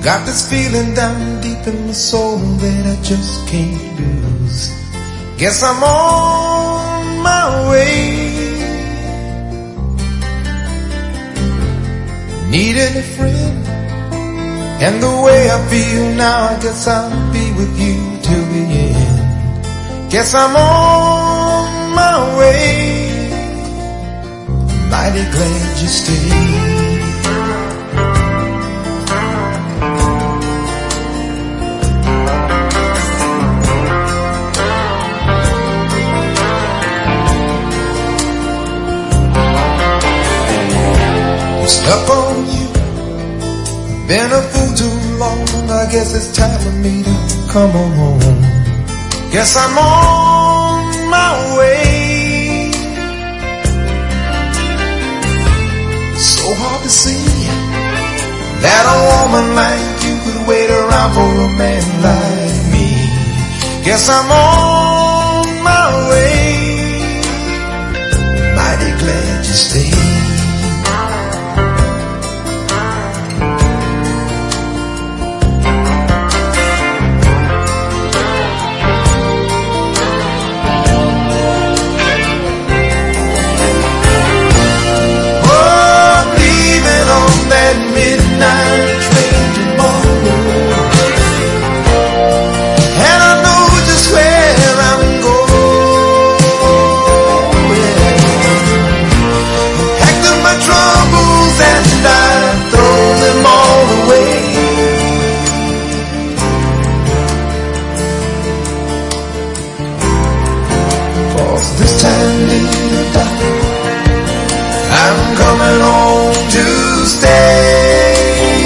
Got this feeling down deep in my soul that I just can't lose. Guess I'm on my way. Needed a friend, and the way I feel now, I guess I'll be with you till the end. Guess I'm on my way. Mighty glad you stayed. Stuck on you, been a fool too long. I guess it's time for me to come on home. Guess I'm on my way. So hard to see that a woman like you could wait around for a man like me. Guess I'm on my way. Mighty glad you stayed. This time later, I'm coming home to stay.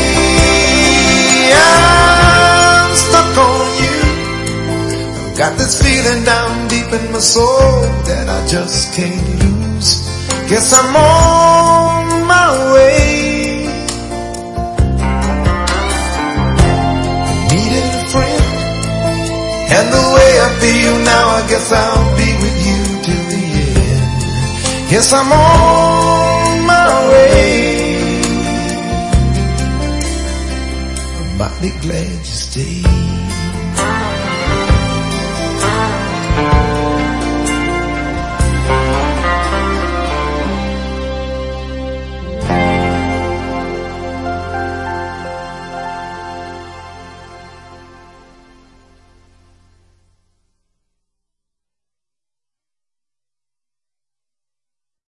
I'm stuck on you. I've got this feeling down deep in my soul that I just can't lose. Guess I'm on my way. Needed a friend, and the way I feel now, I guess I'll be with you till the end. Yes, I'm on my way. I'm mighty glad you stayed.